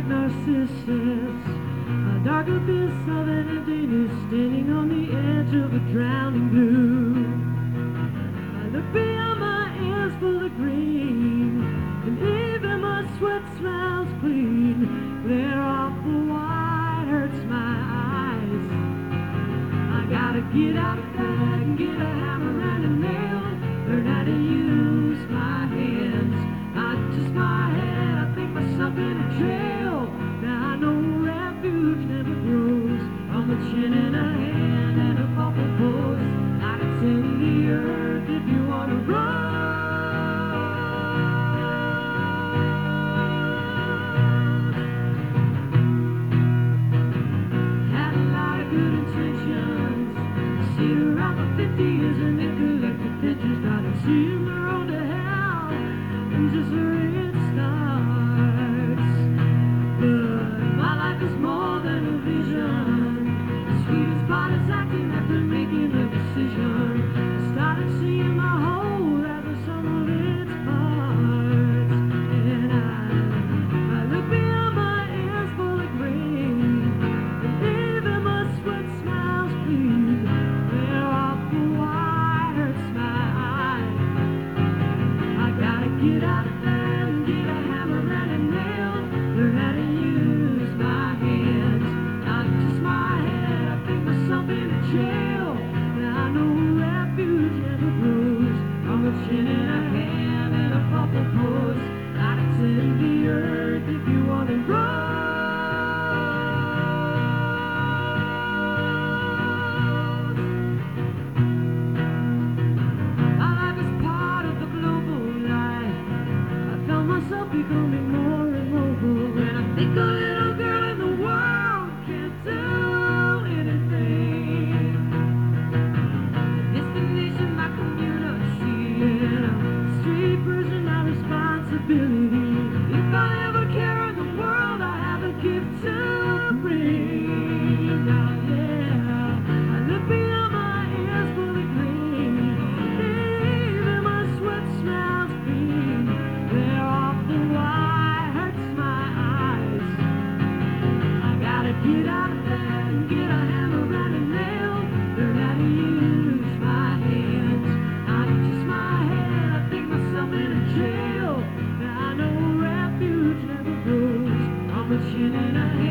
Narcissus, a dark abyss of an emptiness, standing on the edge of a drowning blue. I look beyond my ears full of green, and even my sweat smells clean. Glare off the white hurts my eyes. I gotta get out of bed and get a hammer and a nail, learn how to use my hands, not just my head. I think myself in a jail. Now I know refuge never grows on the chin and a hand and a bubble pose. I can send the earth if you wanna run. Had a lot of good intentions. See around my 50 years and they collected pictures. Started seeing the road to hell and just where it starts. But my life is more than a vision. The sweetest part is acting after making a decision. I started seeing my whole as a sum of its parts. And I look beyond my ears full of grain, and even my sweat smells clean. Clear off the white hurts my eyes. I gotta get out of bed and get a hammer and a nail, learn how to use my hands, not just my head. I think myself in a jail. Now I know refuge never grows from a chin and a hand and a bubble pose. I can send the earth if you wanna run. My life is part of the global life. I found myself becoming more immobile. When I think a little girl in the world can't do anything. Destination, my community, and a street version, my responsibility. If I ever care in the world, I have a gift to bring. Now, yeah, I look beyond my ears full of green. Even my sweat smells clean. Clear off the white hurts my eyes. I gotta get out of bed and get a hammer and a nail, learn how to use my hands, not just my head. I think myself in a jail. Now I know refuge never grows on the chin and a hand.